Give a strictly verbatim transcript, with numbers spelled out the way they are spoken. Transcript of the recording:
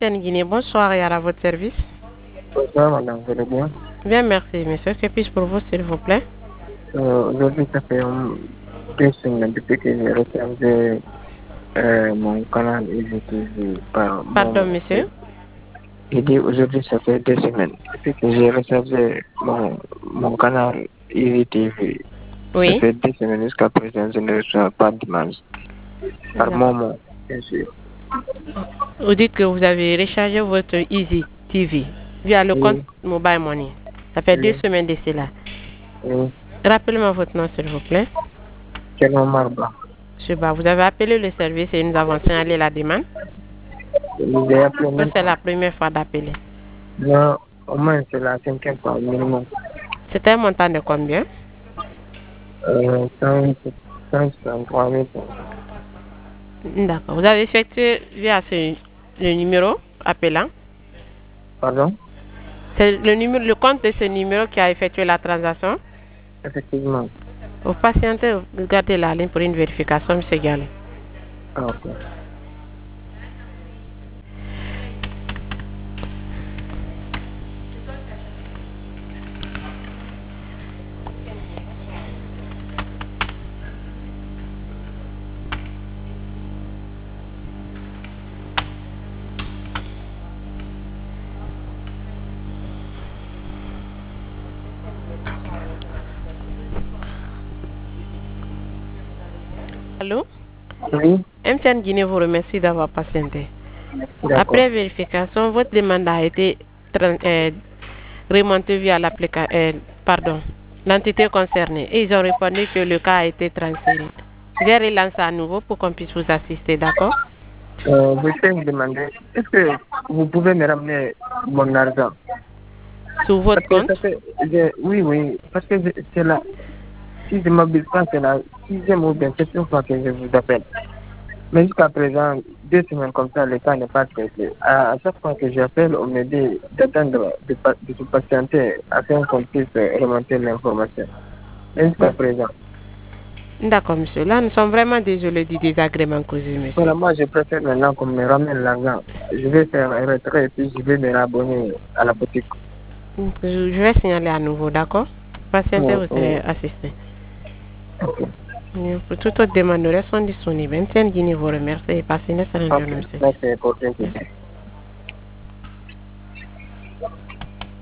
Guinée, bonsoir et à votre service. Bonsoir, madame, vous allez bien? Bien, merci, monsieur. Que puis-je pour vous, s'il vous plaît? Euh, Aujourd'hui, ça fait um, deux semaines depuis que j'ai rechargé euh, mon canal I G T V par Pardon, mon... monsieur. J'ai dit aujourd'hui, ça fait deux semaines depuis que j'ai rechargé mon, mon canal I G T V. Ça Oui. fait deux semaines jusqu'à présent, je ne reçois pas d'image par D'accord. moment, bien sûr. Vous dites que vous avez rechargé votre Easy T V via le compte Oui, Mobile Money. Ça fait deux oui, semaines de cela. oui. Rappelez-moi votre nom, s'il vous plaît. C'est normal, bah. Monsieur Ba, vous avez appelé le service et nous avons signalé la demande. J'ai appelé Ou même c'est pas. la première fois d'appeler? Non, au moins, c'est la cinquième fois minimum. C'est un montant de combien? Euh, cent, cent trente-trois mille. D'accord. Vous avez effectué via ce, le numéro appelant. Pardon? C'est le numéro, le compte de ce numéro qui a effectué la transaction. Effectivement. Vous patientez, vous gardez la ligne pour une vérification, monsieur Gallo. Ah, ok. Allô? Oui, M T N Guinée vous remercie d'avoir patienté. d'accord. Après vérification, votre demande a été tran- euh, remontée via l'application, euh, pardon, l'entité concernée. Et ils ont répondu que le cas a été transféré. Je vais relancer à nouveau pour qu'on puisse vous assister, d'accord? Euh, je peux vous demander, est-ce que vous pouvez me ramener mon argent? Sur votre Parce que compte. ça fait, je- oui, oui, parce que je- c'est la, si je ne m'abuse pas, c'est la sixième ou bien septième fois que je vous appelle. Mais jusqu'à présent, deux semaines comme ça, le cas n'est pas traité. À, à chaque fois que j'appelle, on me dit d'attendre, de, pa- de se patienter afin qu'on puisse euh, remonter l'information. Mais jusqu'à présent, D'accord, monsieur. Là, nous sommes vraiment désolés du désagrément causé, monsieur. voilà, moi, je préfère maintenant qu'on me ramène l'argent. Je vais faire un retrait et puis je vais me rabonner à la boutique. Je je vais signaler à nouveau, d'accord? Patientez, Oh, vous oh, serez assisté. ok, Pour toute autre demande, nous restons disponibles. M T N Guinée vous remercie et passez une excellente ok. journée, monsieur. Merci pour l'invitation.